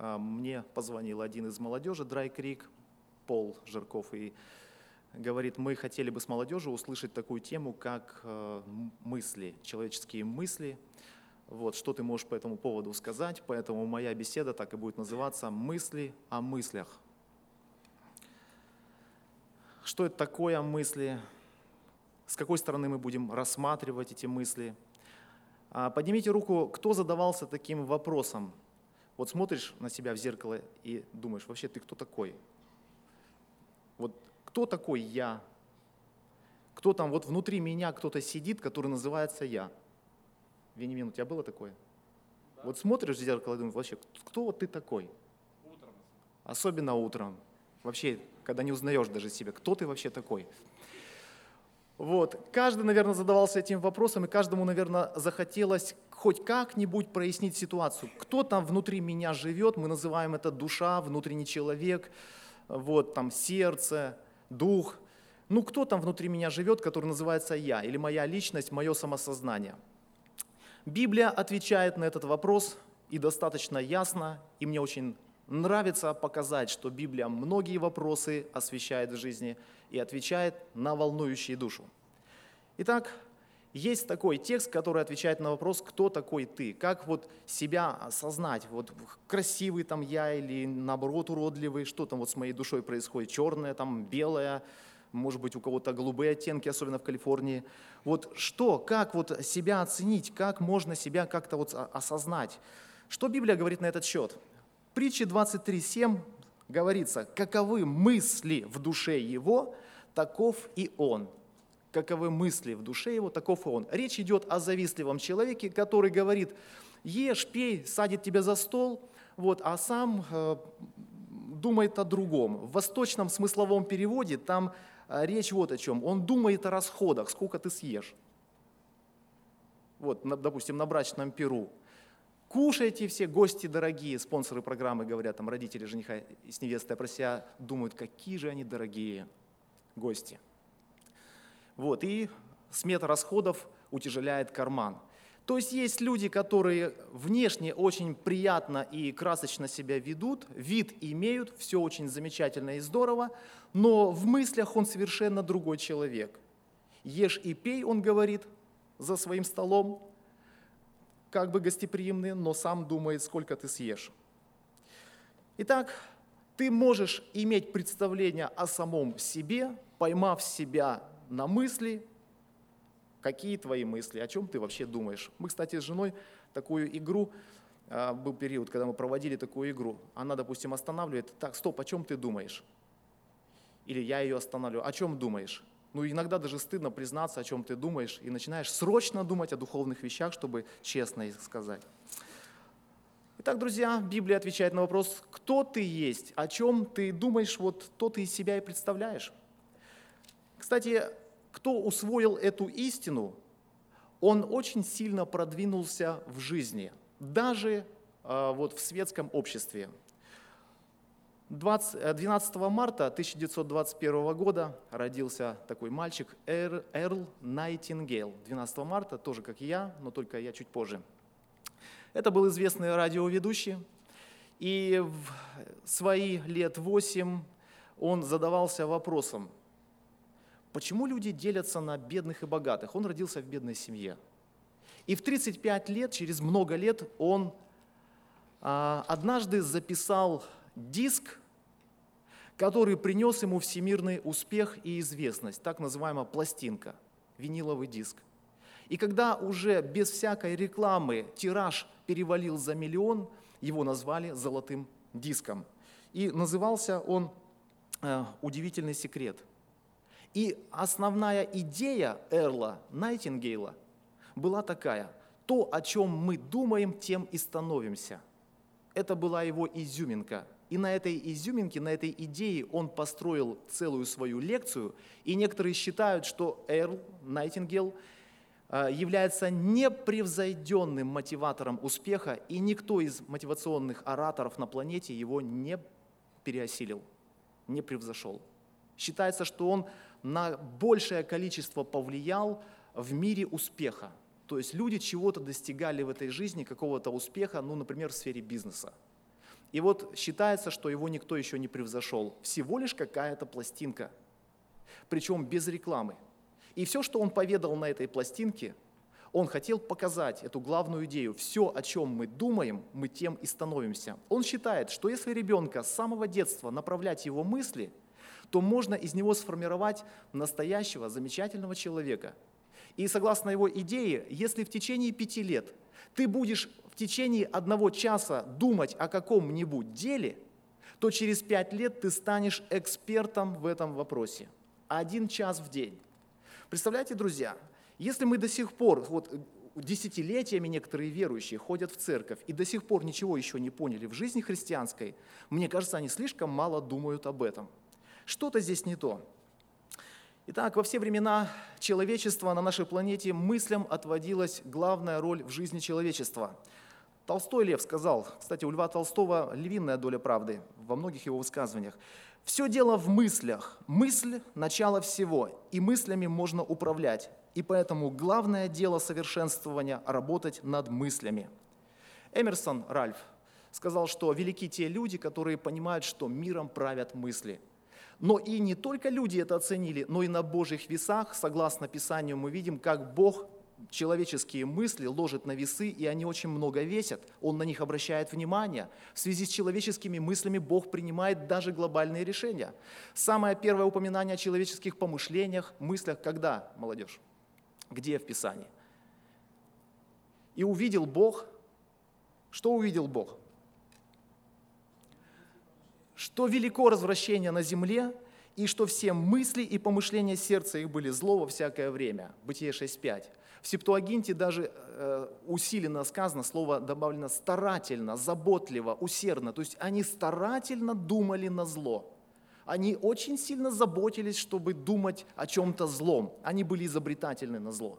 мне позвонил один из молодежи, Dry Creek, Пол Жирков, и говорит, мы хотели бы с молодежью услышать такую тему, как мысли, человеческие мысли. Вот, что ты можешь по этому поводу сказать? Поэтому моя беседа так и будет называться «Мысли о мыслях». Что это такое мысли? С какой стороны мы будем рассматривать эти мысли? Поднимите руку, кто задавался таким вопросом. Вот смотришь на себя в зеркало и думаешь, вообще ты кто такой? Вот кто такой я? Кто там вот внутри меня кто-то сидит, который называется я? Вениамин, у тебя было такое? Да. Вот смотришь в зеркало и думаешь, вообще, кто вот ты такой? Утром. Особенно утром. Вообще, когда не узнаешь даже себя, кто ты вообще такой? Вот. Каждый, наверное, задавался этим вопросом, и каждому, наверное, захотелось хоть как-нибудь прояснить ситуацию. Кто там внутри меня живет, мы называем это душа, внутренний человек, вот, там, сердце, дух. Ну, кто там внутри меня живет, который называется я, или моя личность, мое самосознание? Библия отвечает на этот вопрос и достаточно ясно, и мне очень нравится показать, что Библия многие вопросы освещает в жизни и отвечает на волнующие душу. Итак, есть такой текст, который отвечает на вопрос, кто такой ты, как вот себя осознать, вот красивый там я или наоборот уродливый, что там вот с моей душой происходит, черное, там белое, может быть у кого-то голубые оттенки, особенно в Калифорнии. Вот что, как вот себя оценить, как можно себя как-то вот осознать? Что Библия говорит на этот счет? В притче 23:7 говорится, каковы мысли в душе его, таков и он. Каковы мысли в душе его, таков и он. Речь идет о завистливом человеке, который говорит, ешь, пей, садит тебя за стол, вот, а сам думает о другом. В восточном смысловом переводе там речь вот о чем. Он думает о расходах, сколько ты съешь. Вот, допустим, на брачном пиру. Кушайте все, гости дорогие, спонсоры программы говорят, там родители жениха с невестой про себя думают, какие же они дорогие гости. Вот, и смета расходов утяжеляет карман. То есть есть люди, которые внешне очень приятно и красочно себя ведут, вид имеют, все очень замечательно и здорово, но в мыслях он совершенно другой человек. Ешь и пей, он говорит, за своим столом, как бы гостеприимный, но сам думает, сколько ты съешь. Итак, ты можешь иметь представление о самом себе, поймав себя на мысли, какие твои мысли, о чем ты вообще думаешь. Мы, кстати, с женой такую игру, был период, когда мы проводили такую игру, она, допустим, останавливает, так, стоп, о чем ты думаешь? Или я ее останавливаю, о чем думаешь? Ну, иногда даже стыдно признаться, о чем ты думаешь, и начинаешь срочно думать о духовных вещах, чтобы честно их сказать. Итак, друзья, Библия отвечает на вопрос, кто ты есть, о чем ты думаешь, вот то ты из себя и представляешь. Кстати, кто усвоил эту истину, он очень сильно продвинулся в жизни, даже вот в светском обществе. 12 марта 1921 года родился такой мальчик Эрл Найтингейл. 12 марта, тоже как и я, но только я чуть позже. Это был известный радиоведущий, и в свои лет 8 он задавался вопросом, почему люди делятся на бедных и богатых? Он родился в бедной семье. И в 35 лет, через много лет, он однажды записал диск, который принес ему всемирный успех и известность, так называемая пластинка, виниловый диск. И когда уже без всякой рекламы тираж перевалил за 1 миллион, его назвали «золотым диском». И назывался он «Удивительный секрет». И основная идея Эрла Найтингейла была такая: то, о чем мы думаем, тем и становимся. Это была его изюминка. И на этой изюминке, на этой идее он построил целую свою лекцию. И некоторые считают, что Эрл Найтингейл является непревзойденным мотиватором успеха, и никто из мотивационных ораторов на планете его не переосилил, не превзошел. Считается, что он на большее количество повлиял в мире успеха. То есть люди чего-то достигали в этой жизни, какого-то успеха, ну, например, в сфере бизнеса. И вот считается, что его никто еще не превзошел. Всего лишь какая-то пластинка, причем без рекламы. И все, что он поведал на этой пластинке, он хотел показать эту главную идею. Все, о чем мы думаем, мы тем и становимся. Он считает, что если ребенка с самого детства направлять его мысли, то можно из него сформировать настоящего, замечательного человека. И согласно его идее, если в течение 5 лет ты будешь в течение 1 часа думать о каком-нибудь деле, то через 5 лет ты станешь экспертом в этом вопросе. 1 час в день. Представляете, друзья, если мы до сих пор, вот десятилетиями некоторые верующие ходят в церковь и до сих пор ничего еще не поняли в жизни христианской, мне кажется, они слишком мало думают об этом. Что-то здесь не то. Итак, во все времена человечества на нашей планете мыслям отводилась главная роль в жизни человечества. Толстой Лев сказал, кстати, у Льва Толстого львиная доля правды во многих его высказываниях: «Все дело в мыслях. Мысль – начало всего, и мыслями можно управлять. И поэтому главное дело совершенствования – работать над мыслями». Эмерсон Ральф сказал, что велики те люди, которые понимают, что миром правят мысли. Но и не только люди это оценили, но и на Божьих весах, согласно Писанию, мы видим, как Бог человеческие мысли ложит на весы, и они очень много весят. Он на них обращает внимание. В связи с человеческими мыслями Бог принимает даже глобальные решения. Самое первое упоминание о человеческих помышлениях, мыслях, когда, молодежь? Где в Писании? «И увидел Бог». Что увидел Бог? Что велико развращение на земле, и что все мысли и помышления сердца их были зло во всякое время. Бытие 6:5. В Септуагинте даже усиленно сказано, слово добавлено старательно, заботливо, усердно. То есть они старательно думали на зло. Они очень сильно заботились, чтобы думать о чем-то злом. Они были изобретательны на зло.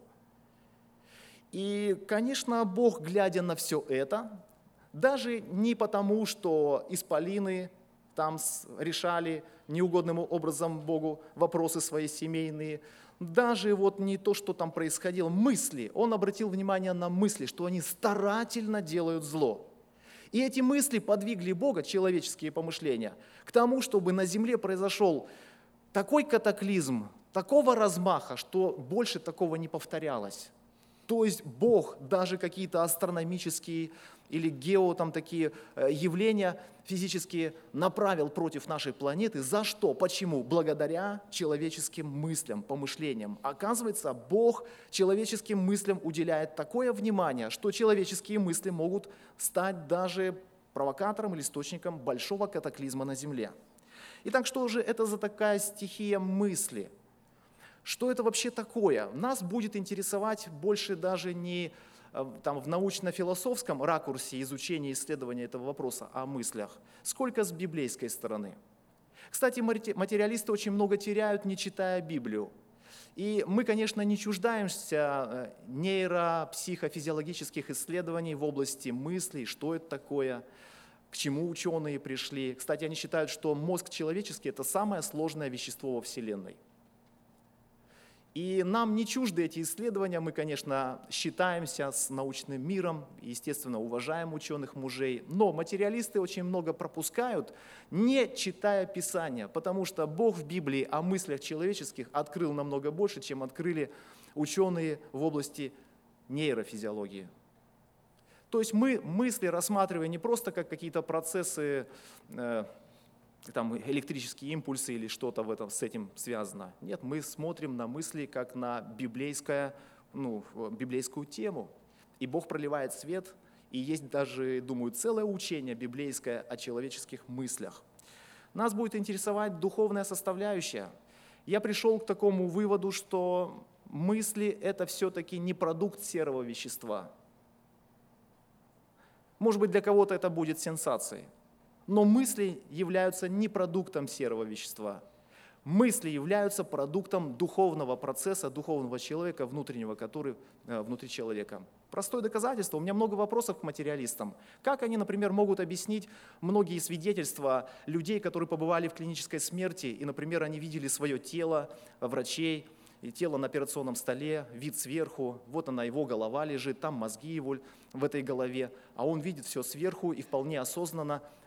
И, конечно, Бог, глядя на все это, даже не потому, что исполины там решали неугодным образом Богу вопросы свои семейные, даже вот не то, что там происходило, мысли. Он обратил внимание на мысли, что они старательно делают зло. И эти мысли подвигли Бога, человеческие помышления, к тому, чтобы на земле произошел такой катаклизм, такого размаха, что больше такого не повторялось. То есть Бог даже какие-то астрономические или такие явления физические направил против нашей планеты. За что? Почему? Благодаря человеческим мыслям, помышлениям. Оказывается, Бог человеческим мыслям уделяет такое внимание, что человеческие мысли могут стать даже провокатором или источником большого катаклизма на Земле. Итак, что же это за такая стихия мысли? Что это вообще такое? Нас будет интересовать больше даже не в научно-философском ракурсе изучения и исследования этого вопроса о мыслях, сколько с библейской стороны. Кстати, материалисты очень много теряют, не читая Библию. И мы, конечно, не чуждаемся нейро-психофизиологических исследований в области мыслей, что это такое, к чему ученые пришли. Кстати, они считают, что мозг человеческий – это самое сложное вещество во Вселенной. И нам не чужды эти исследования, мы, конечно, считаемся с научным миром, естественно, уважаем ученых мужей, но материалисты очень много пропускают, не читая Писания, потому что Бог в Библии о мыслях человеческих открыл намного больше, чем открыли ученые в области нейрофизиологии. То есть мы мысли рассматриваем не просто как какие-то процессы, электрические импульсы или что-то с этим связано. Нет, мы смотрим на мысли как на библейскую тему. И Бог проливает свет, и есть даже, думаю, целое учение библейское о человеческих мыслях. Нас будет интересовать духовная составляющая. Я пришел к такому выводу, что мысли – это все-таки не продукт серого вещества. Может быть, для кого-то это будет сенсацией. Но мысли являются не продуктом серого вещества. Мысли являются продуктом духовного процесса, духовного человека, внутреннего, который внутри человека. Простое доказательство. У меня много вопросов к материалистам. Как они, например, могут объяснить многие свидетельства людей, которые побывали в клинической смерти, и, например, они видели свое тело, врачей, и тело на операционном столе, вид сверху, вот она, его голова лежит, там мозги его в этой голове, а он видит все сверху и вполне осознанно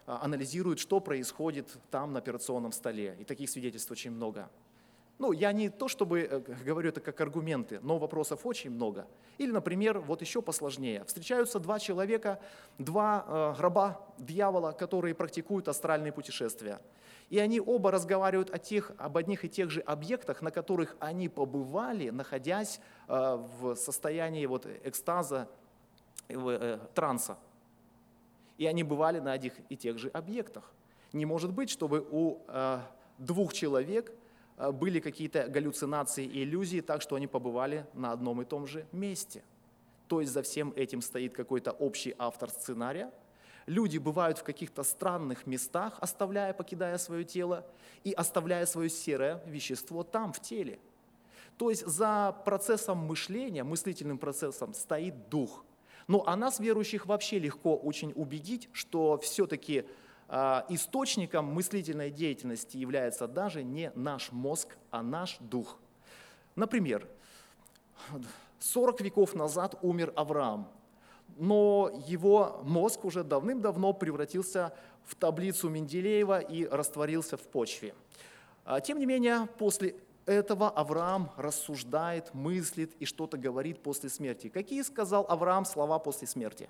анализирует, что происходит там на операционном столе. И таких свидетельств очень много. Ну, я не то чтобы говорю это как аргументы, но вопросов очень много. Или, например, вот еще посложнее. Встречаются два человека, два раба дьявола, которые практикуют астральные путешествия. И они оба разговаривают об одних и тех же объектах, на которых они побывали, находясь в состоянии вот экстаза, транса. И они бывали на одних и тех же объектах. Не может быть, чтобы у двух человек были какие-то галлюцинации и иллюзии, так что они побывали на одном и том же месте. То есть за всем этим стоит какой-то общий автор сценария. Люди бывают в каких-то странных местах, покидая свое тело и оставляя свое серое вещество там, в теле. То есть за процессом мышления, мыслительным процессом стоит дух. Ну а нас, верующих, вообще легко очень убедить, что все-таки источником мыслительной деятельности является даже не наш мозг, а наш дух. Например, 40 веков назад умер Авраам, но его мозг уже давным-давно превратился в таблицу Менделеева и растворился в почве. Тем не менее, после этого Авраам рассуждает, мыслит и что-то говорит после смерти. Какие сказал Авраам слова после смерти?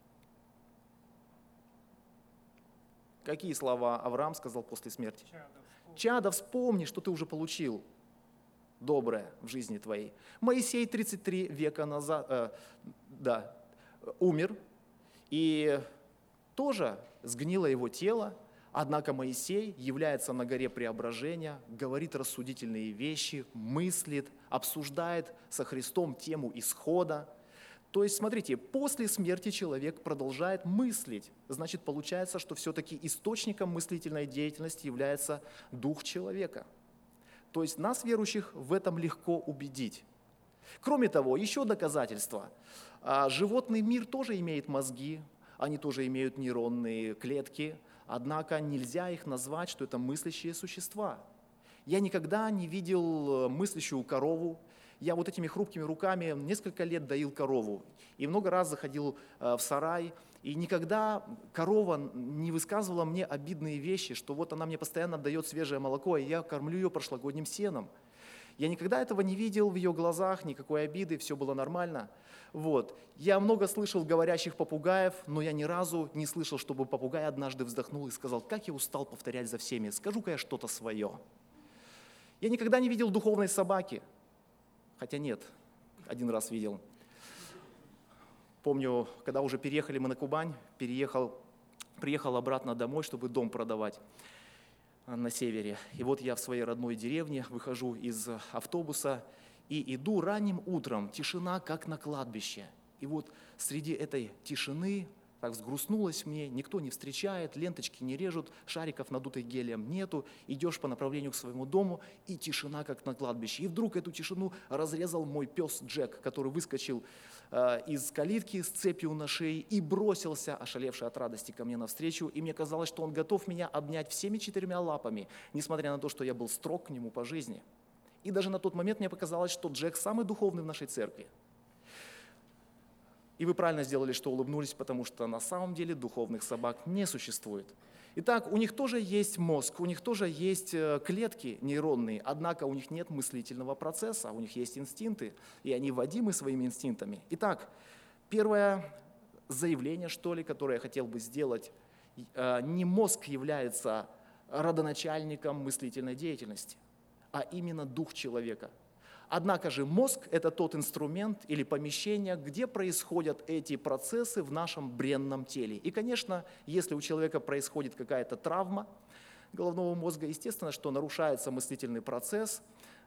Какие слова Авраам сказал после смерти? Чадо, вспомни, что ты уже получил доброе в жизни твоей. Моисей 33 века назад умер, и тоже сгнило его тело, однако Моисей является на горе преображения, говорит рассудительные вещи, мыслит, обсуждает со Христом тему исхода. То есть, смотрите, после смерти человек продолжает мыслить. Значит, получается, что все-таки источником мыслительной деятельности является дух человека. То есть нас, верующих, в этом легко убедить. Кроме того, еще доказательства. Животный мир тоже имеет мозги, они тоже имеют нейронные клетки, однако нельзя их назвать, что это мыслящие существа. Я никогда не видел мыслящую корову. Я вот этими хрупкими руками несколько лет доил корову и много раз заходил в сарай, и никогда корова не высказывала мне обидные вещи, что вот она мне постоянно дает свежее молоко, и я кормлю ее прошлогодним сеном. Я никогда этого не видел в ее глазах, никакой обиды, все было нормально. Вот. Я много слышал говорящих попугаев, но я ни разу не слышал, чтобы попугай однажды вздохнул и сказал: «Как я устал повторять за всеми, скажу-ка я что-то свое». Я никогда не видел духовной собаки. Хотя нет, один раз видел. Помню, когда уже переехали мы на Кубань, приехал обратно домой, чтобы дом продавать на севере. И вот я в своей родной деревне выхожу из автобуса и иду ранним утром, тишина, как на кладбище. И вот среди этой тишины так взгрустнулось мне, никто не встречает, ленточки не режут, шариков, надутых гелием, нету. Идешь по направлению к своему дому, и тишина, как на кладбище. И вдруг эту тишину разрезал мой пес Джек, который выскочил из калитки с цепью на шее и бросился, ошалевший от радости, ко мне навстречу. И мне казалось, что он готов меня обнять всеми 4 лапами, несмотря на то, что я был строг к нему по жизни. И даже на тот момент мне показалось, что Джек самый духовный в нашей церкви. И вы правильно сделали, что улыбнулись, потому что на самом деле духовных собак не существует. Итак, у них тоже есть мозг, у них тоже есть клетки нейронные, однако у них нет мыслительного процесса, у них есть инстинкты, и они водимы своими инстинктами. Итак, первое заявление, что ли, которое я хотел бы сделать: не мозг является родоначальником мыслительной деятельности, а именно дух человека. Однако же мозг – это тот инструмент или помещение, где происходят эти процессы в нашем бренном теле. И, конечно, если у человека происходит какая-то травма головного мозга, естественно, что нарушается мыслительный процесс,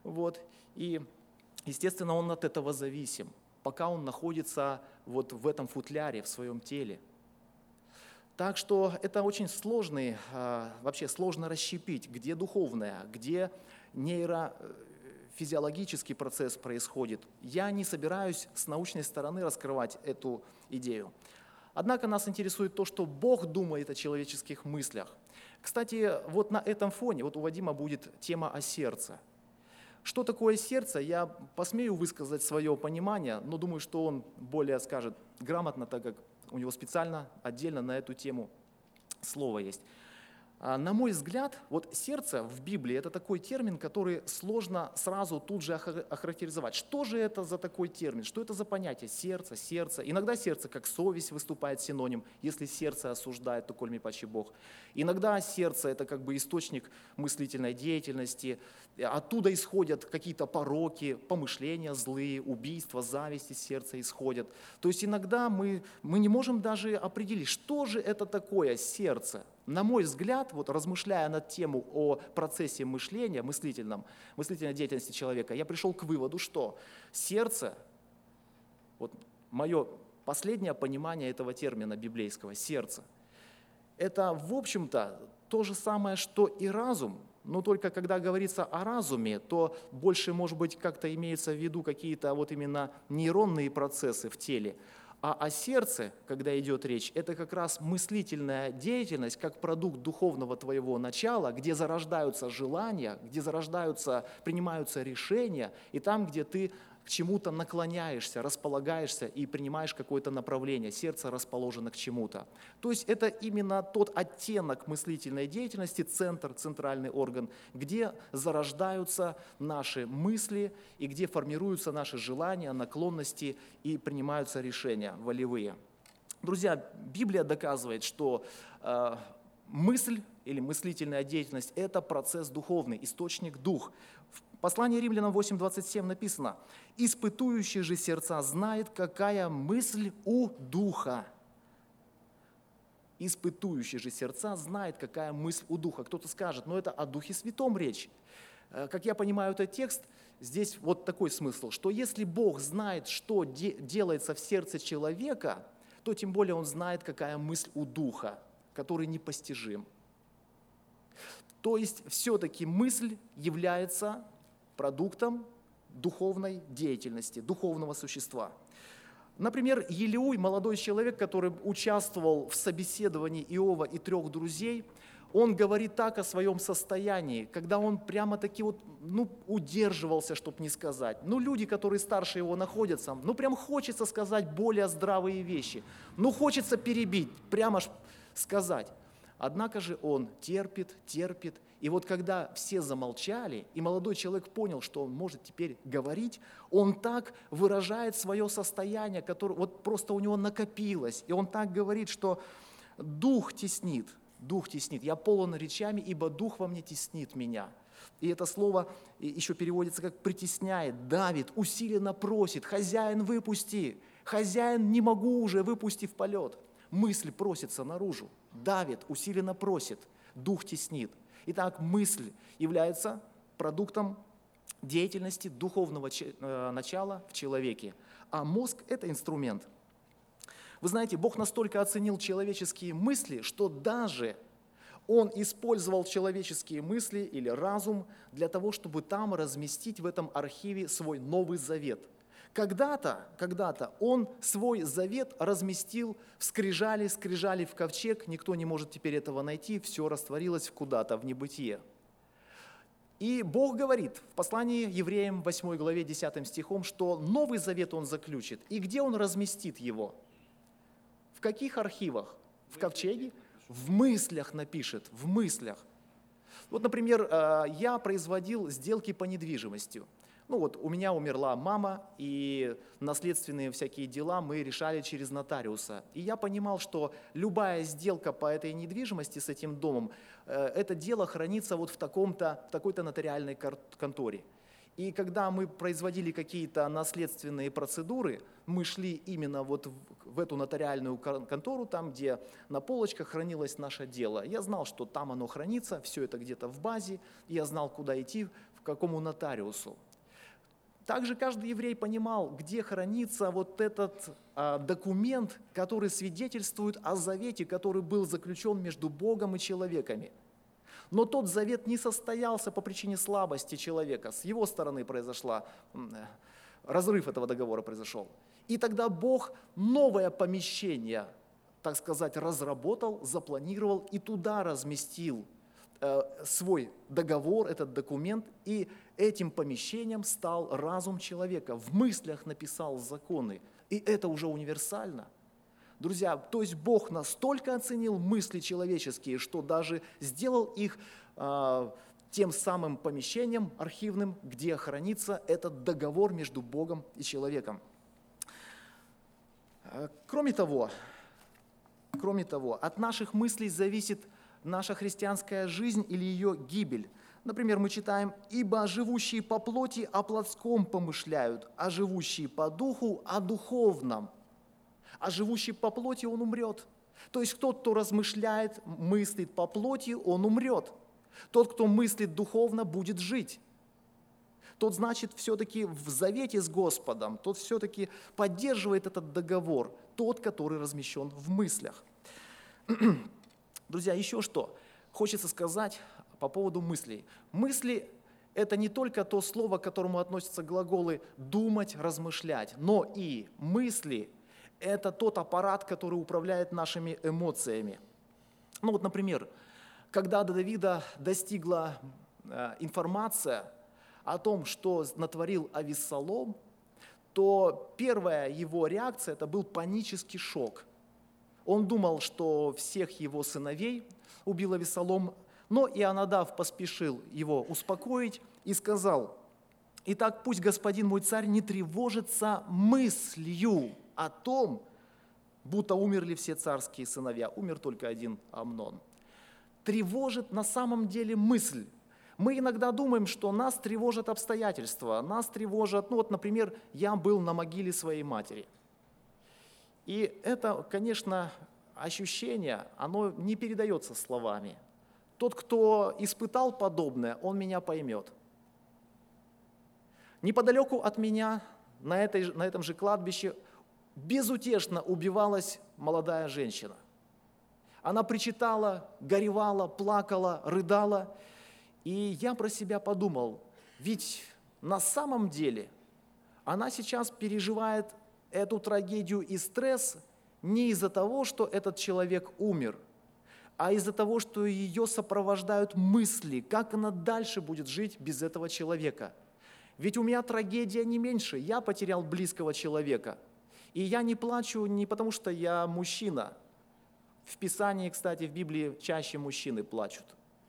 и, естественно, он от этого зависим, пока он находится вот в этом футляре, в своем теле. Так что это очень сложный, вообще сложно расщепить, где духовное, где нейрофизиологический процесс происходит. Я не собираюсь с научной стороны раскрывать эту идею. Однако нас интересует то, что Бог думает о человеческих мыслях. Кстати, вот на этом фоне, вот у Вадима будет тема о сердце. Что такое сердце, я посмею высказать свое понимание, но думаю, что он более скажет грамотно, так как у него специально, отдельно на эту тему слово есть. На мой взгляд, вот сердце в Библии – это такой термин, который сложно сразу тут же охарактеризовать. Что же это за такой термин? Что это за понятие? Сердце, сердце. Иногда сердце как совесть выступает синоним. Если сердце осуждает, то коль ми паче Бог. Иногда сердце – это как бы источник мыслительной деятельности. Оттуда исходят какие-то пороки, помышления злые, убийства, зависть из сердца исходят. То есть иногда мы не можем даже определить, что же это такое сердце. На мой взгляд, вот размышляя над тему о процессе мышления, мыслительной деятельности человека, я пришел к выводу, что сердце, вот мое последнее понимание этого термина библейского, сердце, это, в общем-то, то же самое, что и разум, но только когда говорится о разуме, то больше, может быть, как-то имеется в виду какие-то вот именно нейронные процессы в теле. А о сердце, когда идет речь, это как раз мыслительная деятельность, как продукт духовного твоего начала, где зарождаются желания, где принимаются решения, и там, где ты к чему-то наклоняешься, располагаешься и принимаешь какое-то направление, сердце расположено к чему-то. То есть это именно тот оттенок мыслительной деятельности, центральный орган, где зарождаются наши мысли и где формируются наши желания, наклонности и принимаются решения волевые. Друзья, Библия доказывает, что мысль или мыслительная деятельность – это процесс духовный, источник дух. В послании Римлянам 8:27 написано: «Испытующий же сердца знает, какая мысль у Духа». Испытующий же сердца знает, какая мысль у Духа. Кто-то скажет, но это о Духе Святом речь. Как я понимаю этот текст, здесь вот такой смысл, что если Бог знает, что делается в сердце человека, то тем более Он знает, какая мысль у Духа, который непостижим. То есть все-таки мысль является продуктом духовной деятельности, духовного существа. Например, Елеуй, молодой человек, который участвовал в собеседовании Иова и 3 друзей, он говорит так о своем состоянии, когда он прямо-таки удерживался, чтобы не сказать. Люди, которые старше его находятся, прям хочется сказать более здравые вещи. Хочется перебить, прямо сказать. Однако же он терпит, и вот когда все замолчали, и молодой человек понял, что он может теперь говорить, он так выражает свое состояние, которое вот просто у него накопилось, и он так говорит, что дух теснит, я полон речами, ибо дух во мне теснит меня. И это слово еще переводится как «притесняет», «давит», «усиленно просит», «хозяин, выпусти», «хозяин, не могу уже, выпусти в полет». Мысль просится наружу, давит, усиленно просит, дух теснит. Итак, мысль является продуктом деятельности духовного начала в человеке, а мозг – это инструмент. Вы знаете, Бог настолько оценил человеческие мысли, что даже Он использовал человеческие мысли или разум для того, чтобы там разместить в этом архиве свой Новый Завет. Когда-то Он свой завет разместил в скрижали в ковчег, никто не может теперь этого найти, все растворилось куда-то в небытие. И Бог говорит в послании Евреям 8 главе 10 стихом, что Новый Завет Он заключит. И где Он разместит его? В каких архивах? В ковчеге? В мыслях напишет, в мыслях. Вот, например, я производил сделки по недвижимости. У меня умерла мама, и наследственные всякие дела мы решали через нотариуса. И я понимал, что любая сделка по этой недвижимости с этим домом, это дело хранится вот в такой-то нотариальной конторе. И когда мы производили какие-то наследственные процедуры, мы шли именно вот в эту нотариальную контору, там, где на полочках хранилось наше дело. Я знал, что там оно хранится, все это где-то в базе, и я знал, куда идти, к какому нотариусу. Также каждый еврей понимал, где хранится вот этот документ, который свидетельствует о завете, который был заключен между Богом и человеками. Но тот завет не состоялся по причине слабости человека. С его стороны разрыв этого договора произошел. И тогда Бог новое помещение, так сказать, разработал, запланировал и туда разместил свой договор, этот документ, и этим помещением стал разум человека. В мыслях написал законы, и это уже универсально. Друзья, то есть Бог настолько оценил мысли человеческие, что даже сделал их тем самым помещением архивным, где хранится этот договор между Богом и человеком. Кроме того, от наших мыслей зависит наша христианская жизнь или ее гибель. Например, мы читаем: «Ибо живущие по плоти о плотском помышляют, а живущие по духу о духовном». А живущий по плоти, он умрет. То есть тот, кто размышляет, мыслит по плоти, он умрет. Тот, кто мыслит духовно, будет жить. Тот, значит, все-таки в завете с Господом, тот все-таки поддерживает этот договор, тот, который размещен в мыслях. Друзья, еще что хочется сказать по поводу мыслей. Мысли – это не только то слово, к которому относятся глаголы «думать», «размышлять», но и мысли – это тот аппарат, который управляет нашими эмоциями. Ну вот, например, когда до Давида достигла информация о том, что натворил Авессалом, то первая его реакция – это был панический шок. Он думал, что всех его сыновей убил Авессалом, но Ионадав поспешил его успокоить и сказал: «Итак, пусть господин мой царь не тревожится мыслью о том, будто умерли все царские сыновья, умер только один Амнон». Тревожит на самом деле мысль. Мы иногда думаем, что нас тревожат обстоятельства, нас тревожат, например, я был на могиле своей матери. И это, конечно, ощущение, оно не передается словами. Тот, кто испытал подобное, он меня поймет. Неподалеку от меня, на этом же кладбище, безутешно убивалась молодая женщина. Она причитала, горевала, плакала, рыдала. И я про себя подумал, ведь на самом деле она сейчас переживает эту трагедию и стресс не из-за того, что этот человек умер, а из-за того, что ее сопровождают мысли, как она дальше будет жить без этого человека. Ведь у меня трагедия не меньше, я потерял близкого человека. И я не плачу не потому, что я мужчина. В Писании, кстати, в Библии чаще мужчины плачут.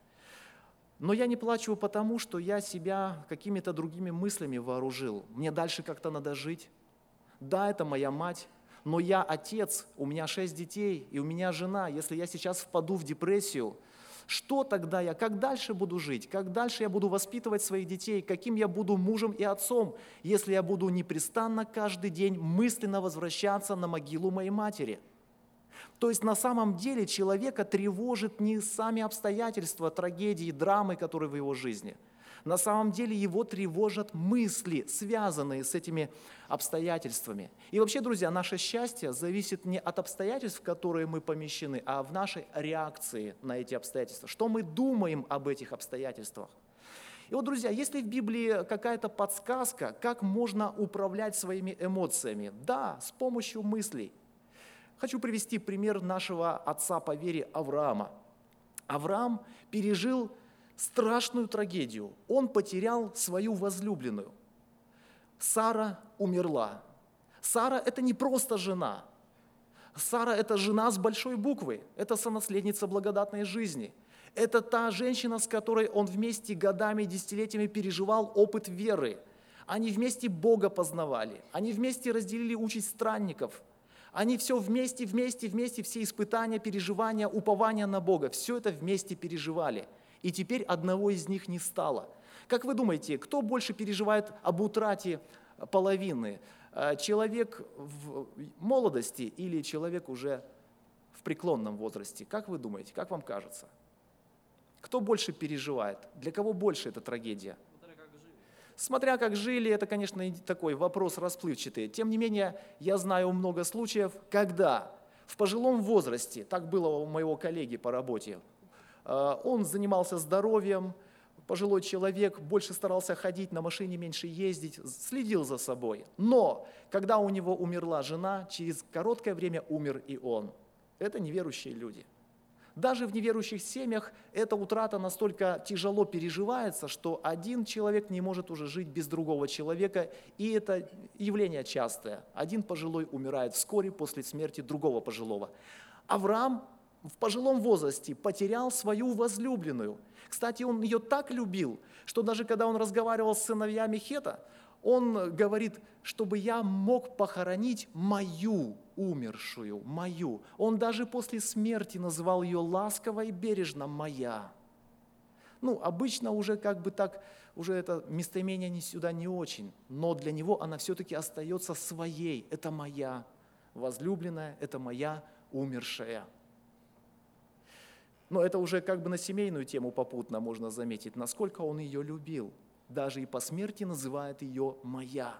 Но я не плачу потому, что я себя какими-то другими мыслями вооружил. Мне дальше как-то надо жить. Да, это моя мать, но я отец, у меня 6 детей, и у меня жена. Если я сейчас впаду в депрессию, что тогда я, как дальше буду жить? Как дальше я буду воспитывать своих детей? Каким я буду мужем и отцом, если я буду непрестанно каждый день мысленно возвращаться на могилу моей матери? То есть на самом деле человека тревожит не сами обстоятельства, трагедии, драмы, которые в его жизни. На самом деле его тревожат мысли, связанные с этими обстоятельствами. И вообще, друзья, наше счастье зависит не от обстоятельств, в которые мы помещены, а в нашей реакции на эти обстоятельства. Что мы думаем об этих обстоятельствах? И вот, друзья, есть ли в Библии какая-то подсказка, как можно управлять своими эмоциями? Да, с помощью мыслей. Хочу привести пример нашего отца по вере Авраама. Авраам пережил страшную трагедию. Он потерял свою возлюбленную. Сара умерла. Сара – это не просто жена. Сара – это жена с большой буквы. Это сонаследница благодатной жизни. Это та женщина, с которой он вместе годами, десятилетиями переживал опыт веры. Они вместе Бога познавали. Они вместе разделили участь странников. Они все вместе, все испытания, переживания, упования на Бога, все это вместе переживали. И теперь одного из них не стало. Как вы думаете, кто больше переживает об утрате половины? Человек в молодости или человек уже в преклонном возрасте? Как вы думаете, как вам кажется? Кто больше переживает? Для кого больше эта трагедия? Смотря как жили, это, конечно, такой вопрос расплывчатый. Тем не менее, я знаю много случаев, когда в пожилом возрасте, так было у моего коллеги по работе, он занимался здоровьем, пожилой человек, больше старался ходить, на машине меньше ездить, следил за собой. Но когда у него умерла жена, через короткое время умер и он. Это неверующие люди. Даже в неверующих семьях эта утрата настолько тяжело переживается, что один человек не может уже жить без другого человека, и это явление частое. Один пожилой умирает вскоре после смерти другого пожилого. Авраам в пожилом возрасте потерял свою возлюбленную. Кстати, он ее так любил, что даже когда он разговаривал с сыновьями Хета, он говорит, чтобы я мог похоронить мою умершую, мою. Он даже после смерти называл ее ласково и бережно «моя». Обычно уже уже это местоимение сюда не очень, но для него она все-таки остается своей. Это моя возлюбленная, это моя умершая. Но это уже на семейную тему попутно можно заметить, насколько он ее любил. Даже и по смерти называет ее «моя».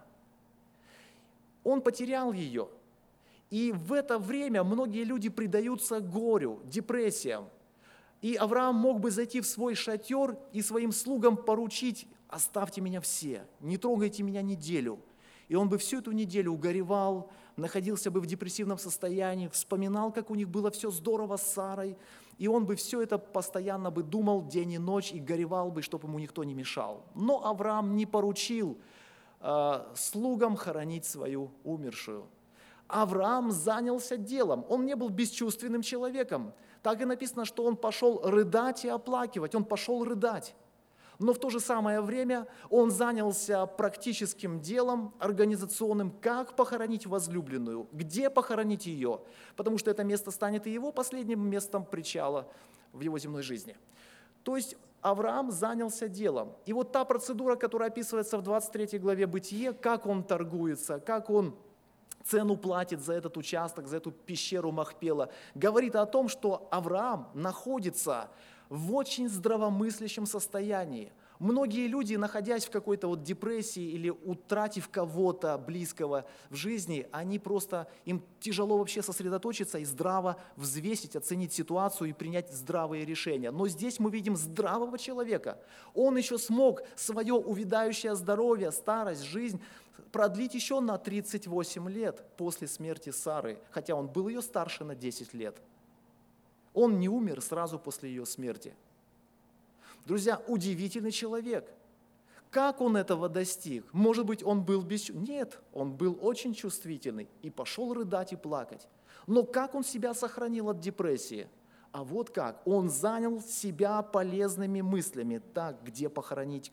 Он потерял ее. И в это время многие люди предаются горю, депрессиям. И Авраам мог бы зайти в свой шатер и своим слугам поручить: «Оставьте меня все, не трогайте меня неделю». И он бы всю эту неделю горевал, находился бы в депрессивном состоянии, вспоминал, как у них было все здорово с Сарой, и он бы все это постоянно бы думал день и ночь и горевал бы, чтобы ему никто не мешал. Но Авраам не поручил слугам хоронить свою умершую. Авраам занялся делом, он не был бесчувственным человеком. Так и написано, что он пошел рыдать и оплакивать, он пошел рыдать. Но в то же самое время он занялся практическим делом, организационным, как похоронить возлюбленную, где похоронить ее, потому что это место станет и его последним местом причала в его земной жизни. То есть Авраам занялся делом. И вот та процедура, которая описывается в 23 главе Бытие, как он торгуется, как он цену платит за этот участок, за эту пещеру Махпела, говорит о том, что Авраам находится в очень здравомыслящем состоянии. Многие люди, находясь в какой-то депрессии или утратив кого-то близкого в жизни, им тяжело вообще сосредоточиться и здраво взвесить, оценить ситуацию и принять здравые решения. Но здесь мы видим здравого человека. Он еще смог свое увядающее здоровье, старость, жизнь продлить еще на 38 лет после смерти Сары, хотя он был ее старше на 10 лет. Он не умер сразу после ее смерти. Друзья, удивительный человек. Как он этого достиг? Может быть, он был бесчувственный? Нет, он был очень чувствительный и пошел рыдать и плакать. Но как он себя сохранил от депрессии? А вот как. Он занял себя полезными мыслями. Так, где похоронить,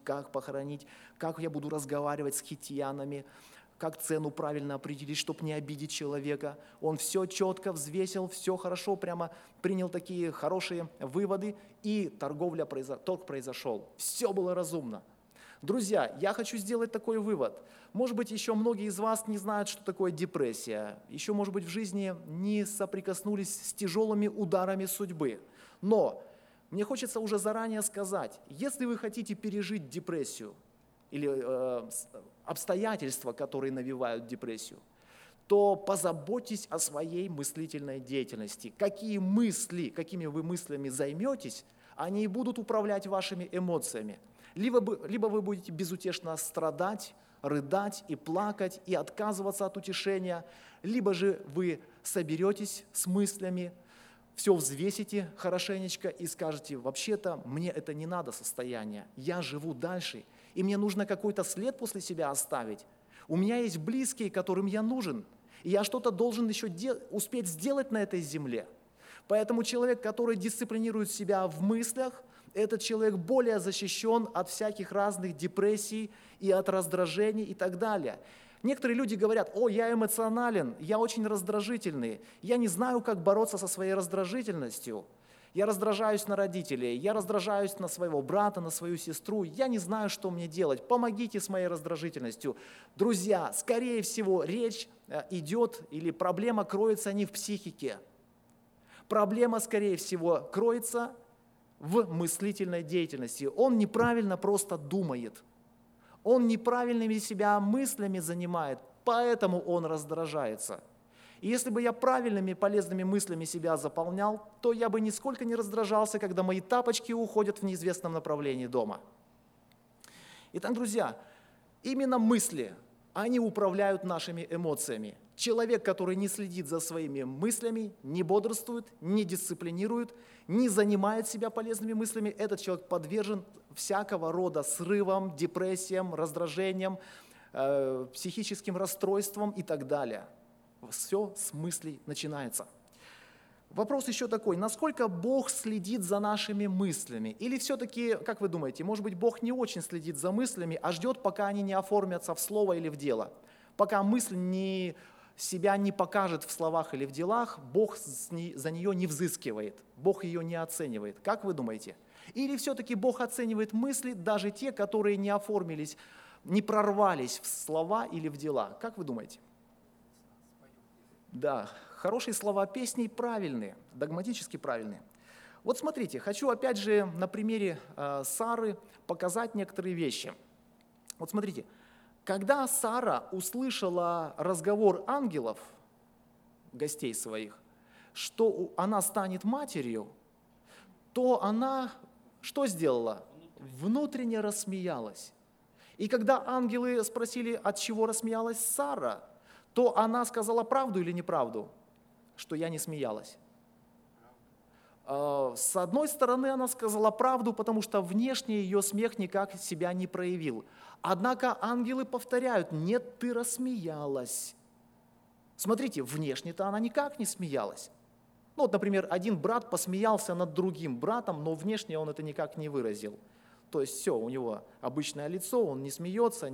как я буду разговаривать с хитьянами, как цену правильно определить, чтобы не обидеть человека. Он все четко взвесил, все хорошо, прямо принял такие хорошие выводы, и торг произошел. Все было разумно. Друзья, я хочу сделать такой вывод. Может быть, еще многие из вас не знают, что такое депрессия. Еще, может быть, в жизни не соприкоснулись с тяжелыми ударами судьбы. Но мне хочется уже заранее сказать, если вы хотите пережить депрессию, или обстоятельства, которые навевают депрессию, то позаботьтесь о своей мыслительной деятельности. Какими вы мыслями займетесь, они и будут управлять вашими эмоциями. Либо вы будете безутешно страдать, рыдать и плакать, и отказываться от утешения, либо же вы соберетесь с мыслями, все взвесите хорошенечко и скажете: вообще-то мне это не надо состояние, я живу дальше, и мне нужно какой-то след после себя оставить. У меня есть близкие, которым я нужен, и я что-то должен еще успеть сделать на этой земле. Поэтому человек, который дисциплинирует себя в мыслях, этот человек более защищен от всяких разных депрессий и от раздражений и так далее. Некоторые люди говорят: я эмоционален, я очень раздражительный, я не знаю, как бороться со своей раздражительностью. Я раздражаюсь на родителей, я раздражаюсь на своего брата, на свою сестру, я не знаю, что мне делать, помогите с моей раздражительностью. Друзья, скорее всего, речь идет или проблема кроется не в психике. Проблема, скорее всего, кроется в мыслительной деятельности. Он неправильно просто думает. Он неправильными себя мыслями занимает, поэтому он раздражается. И если бы я правильными полезными мыслями себя заполнял, то я бы нисколько не раздражался, когда мои тапочки уходят в неизвестном направлении дома. Итак, друзья, именно мысли, они управляют нашими эмоциями. Человек, который не следит за своими мыслями, не бодрствует, не дисциплинирует, не занимает себя полезными мыслями, этот человек подвержен всякого рода срывам, депрессиям, раздражениям, психическим расстройствам и так далее. Все с мыслей начинается. Вопрос еще такой, насколько Бог следит за нашими мыслями? Или все-таки, как вы думаете, может быть, Бог не очень следит за мыслями, а ждет, пока они не оформятся в слово или в дело? Пока мысль себя не покажет в словах или в делах, Бог за нее не взыскивает, Бог ее не оценивает. Как вы думаете? Или все-таки Бог оценивает мысли, даже те, которые не оформились, не прорвались в слова или в дела? Как вы думаете? Да, хорошие слова песней правильные, догматически правильные. Вот смотрите, хочу опять же на примере Сары показать некоторые вещи. Вот смотрите, когда Сара услышала разговор ангелов, гостей своих, что она станет матерью, то она что сделала? Внутренне рассмеялась. И когда ангелы спросили, от чего рассмеялась Сара, то она сказала правду или неправду, что я не смеялась. С одной стороны, она сказала правду, потому что внешне ее смех никак себя не проявил. Однако ангелы повторяют, нет, ты рассмеялась. Смотрите, внешне-то она никак не смеялась. Ну вот, например, один брат посмеялся над другим братом, но внешне он это никак не выразил. То есть все, у него обычное лицо, он не смеется,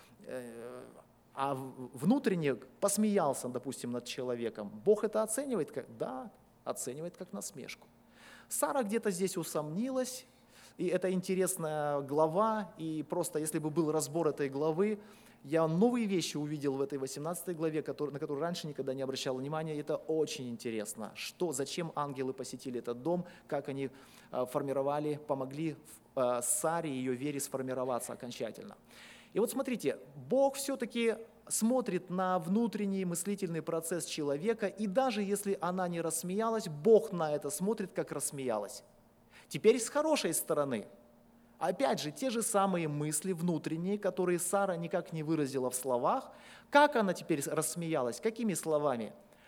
а внутренне посмеялся, допустим, над человеком. Бог это оценивает как? Да, оценивает как насмешку. Сара где-то здесь усомнилась, и это интересная глава, и просто если бы был разбор этой главы, я новые вещи увидел в этой 18 главе, на которую раньше никогда не обращал внимания. Это очень интересно, зачем ангелы посетили этот дом, как они формировали, помогли Саре и ее вере сформироваться окончательно. И вот смотрите, Бог все-таки смотрит на внутренний мыслительный процесс человека, и даже если она не рассмеялась, Бог на это смотрит, как рассмеялась. Теперь с хорошей стороны. Опять же, те же самые мысли внутренние, которые Сара никак не выразила в словах. Как она теперь рассмеялась? Какими словами?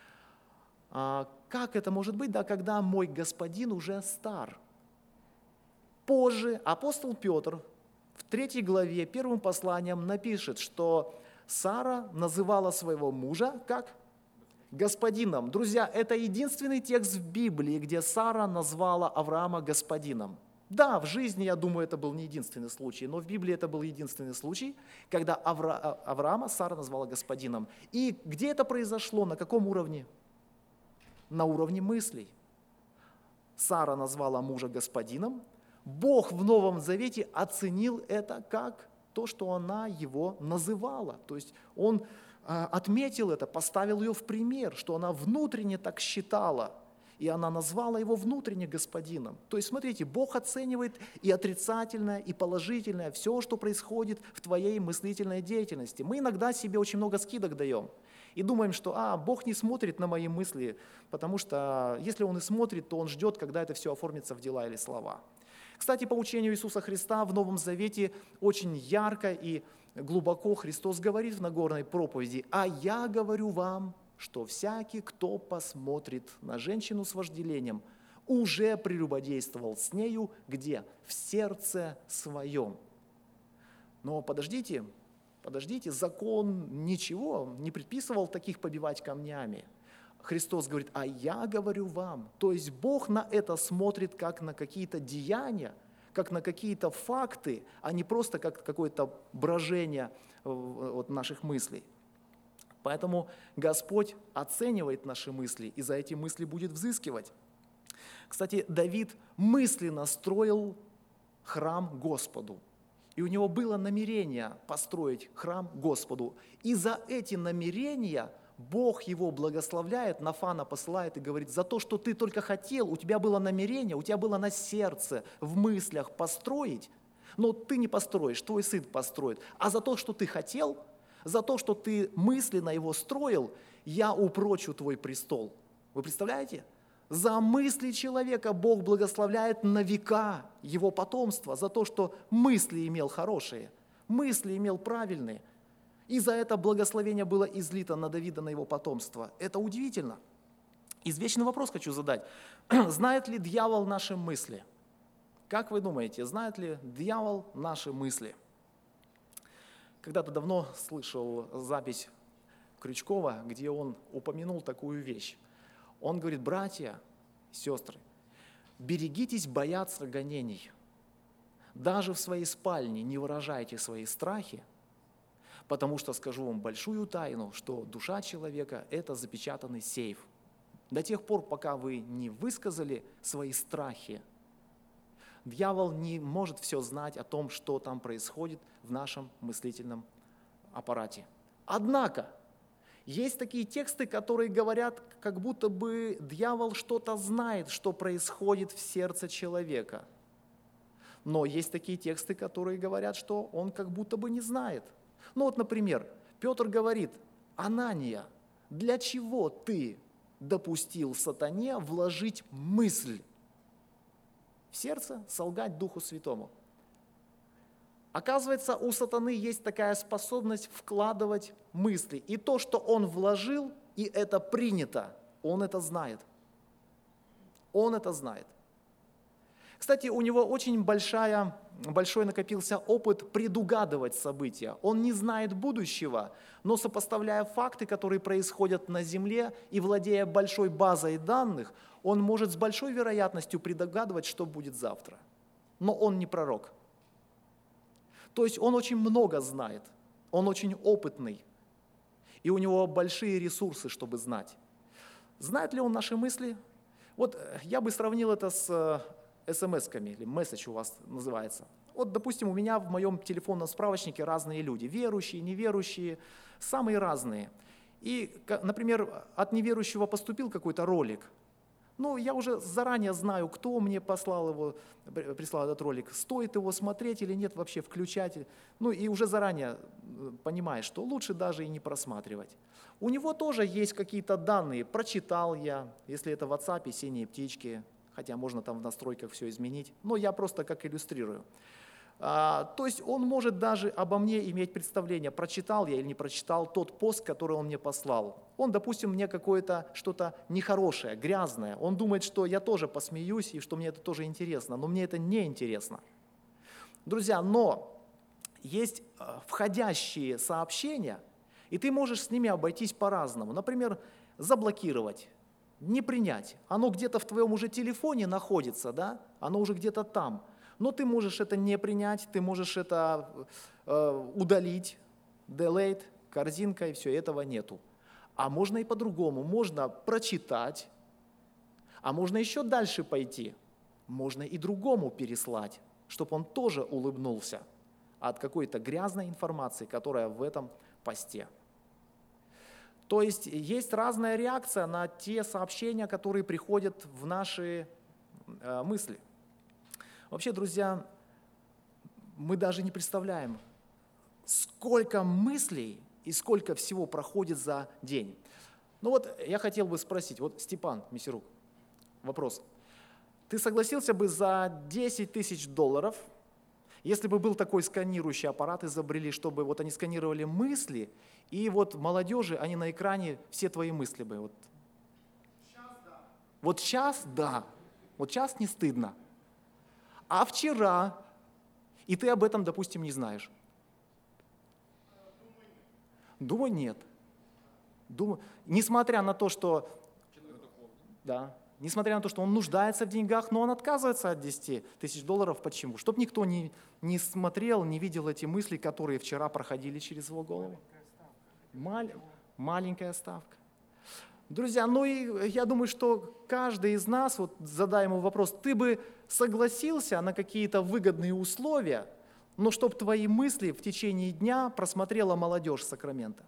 Как это может быть, когда мой господин уже стар? Позже апостол Петр в 3 главе, 1 посланием напишет, что Сара называла своего мужа как господином. Друзья, это единственный текст в Библии, где Сара назвала Авраама господином. Да, в жизни, я думаю, это был не единственный случай, но в Библии это был единственный случай, когда Авраама Сара назвала господином. И где это произошло, на каком уровне? На уровне мыслей. Сара назвала мужа господином, Бог в Новом Завете оценил это как то, что она его называла. То есть Он отметил это, поставил ее в пример, что она внутренне так считала, и она назвала его внутренне господином. То есть, смотрите, Бог оценивает и отрицательное, и положительное, все, что происходит в твоей мыслительной деятельности. Мы иногда себе очень много скидок даем и думаем, что Бог не смотрит на мои мысли, потому что если Он и смотрит, то Он ждет, когда это все оформится в дела или слова. Кстати, по учению Иисуса Христа в Новом Завете очень ярко и глубоко Христос говорит в Нагорной проповеди: «А я говорю вам, что всякий, кто посмотрит на женщину с вожделением, уже прелюбодействовал с нею где? В сердце своем». Но подождите, закон ничего не предписывал таких побивать камнями. Христос говорит: «А я говорю вам». То есть Бог на это смотрит как на какие-то деяния, как на какие-то факты, а не просто как какое-то брожение наших мыслей. Поэтому Господь оценивает наши мысли и за эти мысли будет взыскивать. Кстати, Давид мысленно строил храм Господу. И у него было намерение построить храм Господу. И за эти намерения Бог его благословляет, Нафана посылает и говорит: за то, что ты только хотел, у тебя было намерение, у тебя было на сердце, в мыслях построить, но ты не построишь, твой сын построит. А за то, что ты хотел, за то, что ты мысленно его строил, я упрочу твой престол. Вы представляете? За мысли человека Бог благословляет на века его потомство, за то, что мысли имел хорошие, мысли имел правильные. И за это благословение было излито на Давида, на его потомство. Это удивительно. Извечный вопрос хочу задать. Знает ли дьявол наши мысли? Как вы думаете, знает ли дьявол наши мысли? Когда-то давно слышал запись Крючкова, где он упомянул такую вещь. Он говорит: братья, сестры, берегитесь бояться гонений. Даже в своей спальне не выражайте свои страхи, потому что скажу вам большую тайну, что душа человека – это запечатанный сейф. До тех пор, пока вы не высказали свои страхи, дьявол не может все знать о том, что там происходит в нашем мыслительном аппарате. Однако, есть такие тексты, которые говорят, как будто бы дьявол что-то знает, что происходит в сердце человека. Но есть такие тексты, которые говорят, что он как будто бы не знает. Ну вот, например, Петр говорит: Анания, для чего ты допустил сатане вложить мысль в сердце, солгать Духу Святому? Оказывается, у сатаны есть такая способность вкладывать мысли. И то, что он вложил, и это принято, он это знает. Он это знает. Кстати, у него очень большой накопился опыт предугадывать события. Он не знает будущего, но сопоставляя факты, которые происходят на Земле, и владея большой базой данных, он может с большой вероятностью предугадывать, что будет завтра. Но он не пророк. То есть он очень много знает, он очень опытный, и у него большие ресурсы, чтобы знать. Знает ли он наши мысли? Вот я бы сравнил это с смс-ками, или месседж у вас называется. Вот, допустим, у меня в моем телефонном справочнике разные люди, верующие, неверующие, самые разные. И, например, от неверующего поступил какой-то ролик. Ну, я уже заранее знаю, кто мне прислал этот ролик, стоит его смотреть или нет, вообще включать. Ну, и уже заранее понимаешь, что лучше даже и не просматривать. У него тоже есть какие-то данные, прочитал я, если это в WhatsApp, синие птички, хотя можно там в настройках все изменить, но я просто как иллюстрирую. То есть он может даже обо мне иметь представление, прочитал я или не прочитал тот пост, который он мне послал. Он, допустим, мне какое-то что-то нехорошее, грязное. Он думает, что я тоже посмеюсь и что мне это тоже интересно, но мне это не интересно. Друзья, но есть входящие сообщения, и ты можешь с ними обойтись по-разному. Например, заблокировать, не принять. Оно где-то в твоем уже телефоне находится, да? Оно уже где-то там. Но ты можешь это не принять, ты можешь это удалить, delete, корзинка, и все, этого нету. А можно и по-другому, можно прочитать, а можно еще дальше пойти, можно и другому переслать, чтобы он тоже улыбнулся от какой-то грязной информации, которая в этом посте. То есть есть разная реакция на те сообщения, которые приходят в наши мысли. Вообще, друзья, мы даже не представляем, сколько мыслей и сколько всего проходит за день. Ну вот я хотел бы спросить, вот Степан Месерук, вопрос. Ты согласился бы за 10 тысяч долларов, если бы был такой сканирующий аппарат, изобрели, чтобы вот они сканировали мысли, и вот молодежи, они на экране все твои мысли бы. Вот. Сейчас да. Вот сейчас да. Вот сейчас не стыдно. А вчера, и ты об этом, допустим, не знаешь. Думаю, нет. Думаю, несмотря на то, что... Да. Несмотря на то, что он нуждается в деньгах, но он отказывается от 10 тысяч долларов. Почему? Чтобы никто не смотрел, не видел эти мысли, которые вчера проходили через его голову. Маленькая ставка. Друзья, ну и я думаю, что каждый из нас, вот задая ему вопрос, ты бы согласился на какие-то выгодные условия, но чтобы твои мысли в течение дня просмотрела молодежь Сакрамента?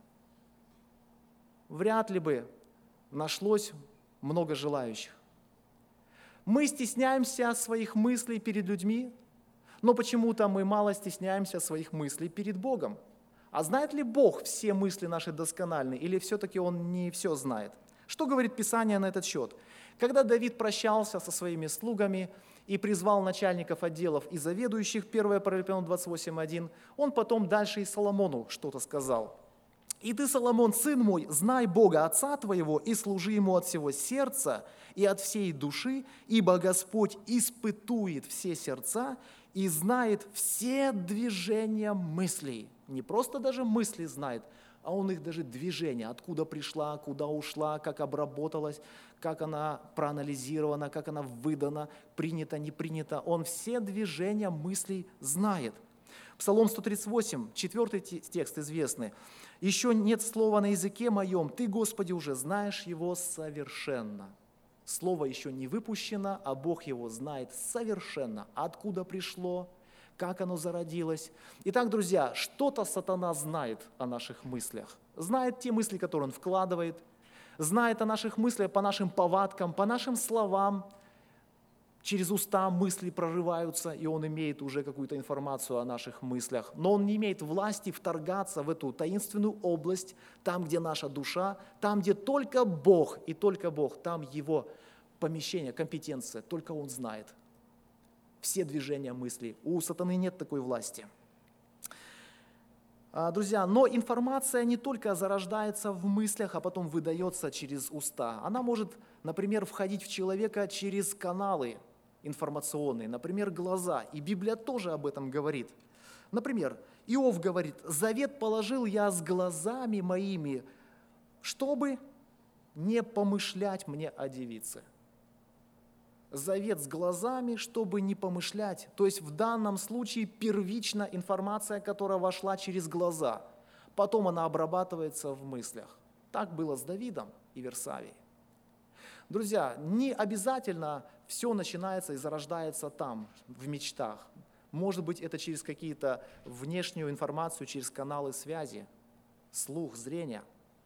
Вряд ли бы нашлось много желающих. Мы стесняемся своих мыслей перед людьми, но почему-то мы мало стесняемся своих мыслей перед Богом. А знает ли Бог все мысли наши доскональны, или все-таки Он не все знает? Что говорит Писание на этот счет? Когда Давид прощался со своими слугами и призвал начальников отделов и заведующих, 1 Паралипоменон 28:1, он потом дальше и Соломону что-то сказал. И ты, Соломон, сын мой, знай Бога, Отца твоего, и служи Ему от всего сердца и от всей души, ибо Господь испытует все сердца и знает все движения мыслей». Не просто даже мысли знает, а Он их даже движения, откуда пришла, куда ушла, как обработалась, как она проанализирована, как она выдана, принята, не принята. Он все движения мыслей знает. Псалом 138, 4 текст известный. «Еще нет слова на языке моем, Ты, Господи, уже знаешь его совершенно». Слово еще не выпущено, а Бог его знает совершенно, откуда пришло, как оно зародилось. Итак, друзья, что-то сатана знает о наших мыслях. Знает те мысли, которые он вкладывает, знает о наших мыслях по нашим повадкам, по нашим словам. Через уста мысли прорываются, и он имеет уже какую-то информацию о наших мыслях. Но он не имеет власти вторгаться в эту таинственную область, там, где наша душа, там, где только Бог, и только Бог, там его помещение, компетенция, только он знает все движения мыслей. У сатаны нет такой власти. Друзья, но информация не только зарождается в мыслях, а потом выдается через уста. Она может, например, входить в человека через каналы информационные, например, глаза. И Библия тоже об этом говорит. Например, Иов говорит: «Завет положил я с глазами моими, чтобы не помышлять мне о девице». Завет с глазами, чтобы не помышлять. То есть в данном случае первична информация, которая вошла через глаза. Потом она обрабатывается в мыслях. Так было с Давидом и Версавией. Друзья, не обязательно все начинается и зарождается там, в мечтах. Может быть, это через какие-то внешнюю информацию, через каналы связи, слух, зрение.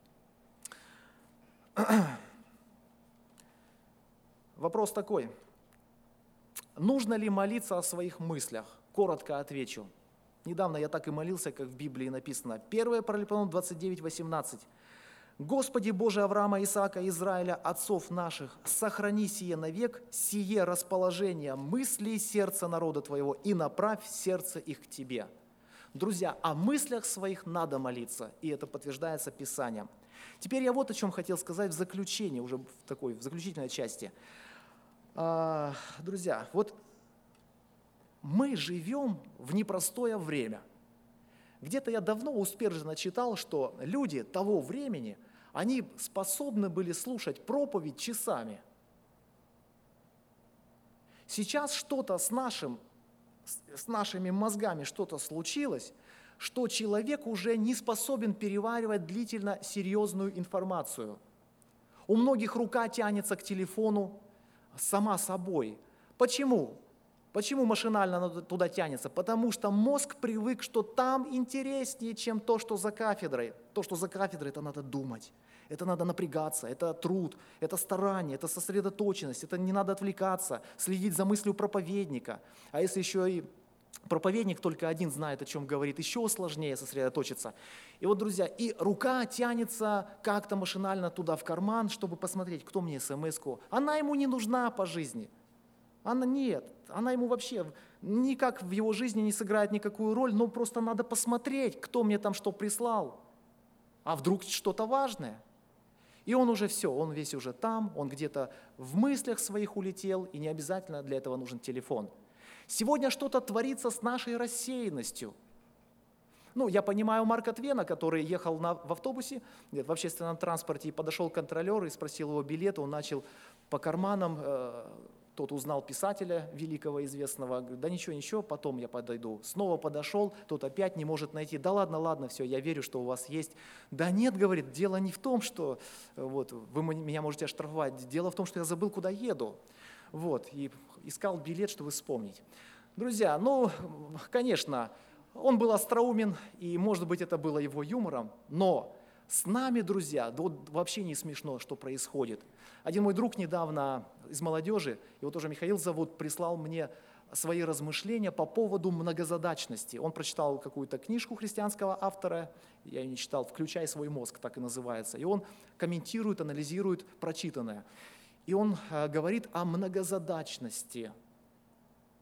Вопрос такой: нужно ли молиться о своих мыслях? Коротко отвечу. Недавно я так и молился, как в Библии написано. 1 Паралипоменон 29:18. «Господи Боже Авраама, Исаака, Израиля, отцов наших, сохрани сие навек, сие расположение мыслей сердца народа Твоего, и направь сердце их к Тебе». Друзья, о мыслях своих надо молиться, и это подтверждается Писанием. Теперь я вот о чем хотел сказать в заключении, уже в заключительной части. Друзья, вот мы живем в непростое время. Где-то я давно у Спержена читал, что люди того времени, они способны были слушать проповедь часами. Сейчас что-то с нашими мозгами что-то случилось, что человек уже не способен переваривать длительно серьезную информацию. У многих рука тянется к телефону сама собой. Почему? Почему машинально она туда тянется? Потому что мозг привык, что там интереснее, чем то, что за кафедрой. То, что за кафедрой, это надо думать, это надо напрягаться, это труд, это старание, это сосредоточенность, это не надо отвлекаться, следить за мыслью проповедника. А если еще и проповедник только один знает, о чем говорит, еще сложнее сосредоточиться. И вот, друзья, и рука тянется как-то машинально туда в карман, чтобы посмотреть, кто мне смс-ку. Она ему не нужна по жизни. Она ему вообще никак в его жизни не сыграет никакую роль, но просто надо посмотреть, кто мне там что прислал. А вдруг что-то важное? И он уже все, он весь уже там, он где-то в мыслях своих улетел, и не обязательно для этого нужен телефон. Сегодня что-то творится с нашей рассеянностью. Я понимаю Марка Твена, который ехал в автобусе, в общественном транспорте, и подошел контролер и спросил его билет, он начал по карманам, тот узнал писателя великого, известного, говорит: да ничего, потом я подойду. Снова подошел, тот опять не может найти. Да ладно, все, я верю, что у вас есть. Да нет, говорит, дело не в том, что вы меня можете оштрафовать, дело в том, что я забыл, куда еду. И искал билет, чтобы вспомнить. Друзья, конечно, он был остроумен, и, может быть, это было его юмором, но с нами, друзья, вообще не смешно, что происходит. Один мой друг недавно из молодежи, его тоже Михаил зовут, прислал мне свои размышления по поводу многозадачности. Он прочитал какую-то книжку христианского автора, я ее не читал, «Включай свой мозг», так и называется, и он комментирует, анализирует прочитанное. И он говорит о многозадачности.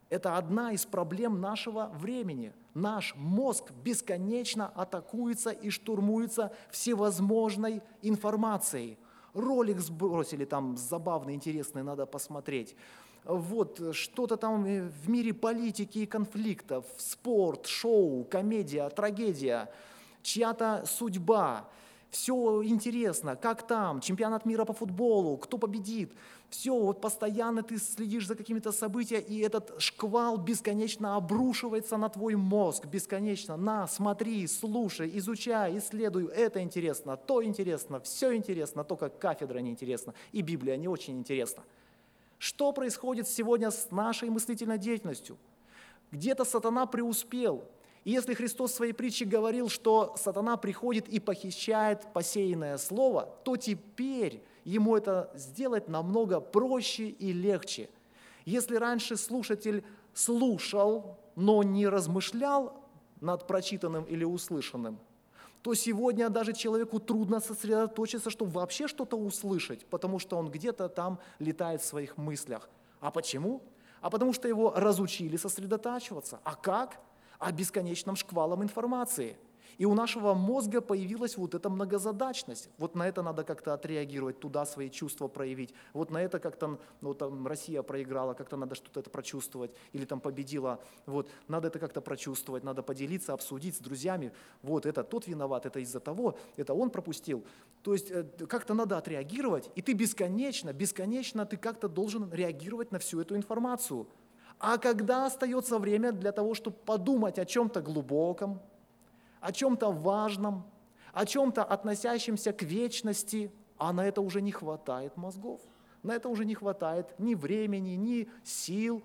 Это одна из проблем нашего времени. Наш мозг бесконечно атакуется и штурмуется всевозможной информацией. Ролик сбросили там забавный, интересный, надо посмотреть. Вот что-то там в мире политики и конфликтов, спорт, шоу, комедия, трагедия, чья-то судьба. Все интересно, как там, чемпионат мира по футболу, кто победит. Все, вот постоянно ты следишь за какими-то событиями, и этот шквал бесконечно обрушивается на твой мозг, бесконечно. На, смотри, слушай, изучай, исследуй, это интересно, то интересно, все интересно, только кафедра неинтересна, и Библия не очень интересна. Что происходит сегодня с нашей мыслительной деятельностью? Где-то сатана преуспел. И если Христос в своей притче говорил, что сатана приходит и похищает посеянное слово, то теперь ему это сделать намного проще и легче. Если раньше слушатель слушал, но не размышлял над прочитанным или услышанным, то сегодня даже человеку трудно сосредоточиться, чтобы вообще что-то услышать, потому что он где-то там летает в своих мыслях. А почему? А потому что его разучили сосредотачиваться. А как? А бесконечным шквалом информации. И у нашего мозга появилась вот эта многозадачность. Вот на это надо как-то отреагировать, туда свои чувства проявить. Вот на это как-то, ну, там Россия проиграла, как-то надо что-то это прочувствовать. Или там победила, вот, надо это как-то прочувствовать, надо поделиться, обсудить с друзьями. Вот, это тот виноват, это из-за того, это он пропустил. То есть как-то надо отреагировать, и ты бесконечно ты как-то должен реагировать на всю эту информацию. А когда остается время для того, чтобы подумать о чем-то глубоком, о чем-то важном, о чем-то относящемся к вечности, а на это уже не хватает мозгов, на это уже не хватает ни времени, ни сил,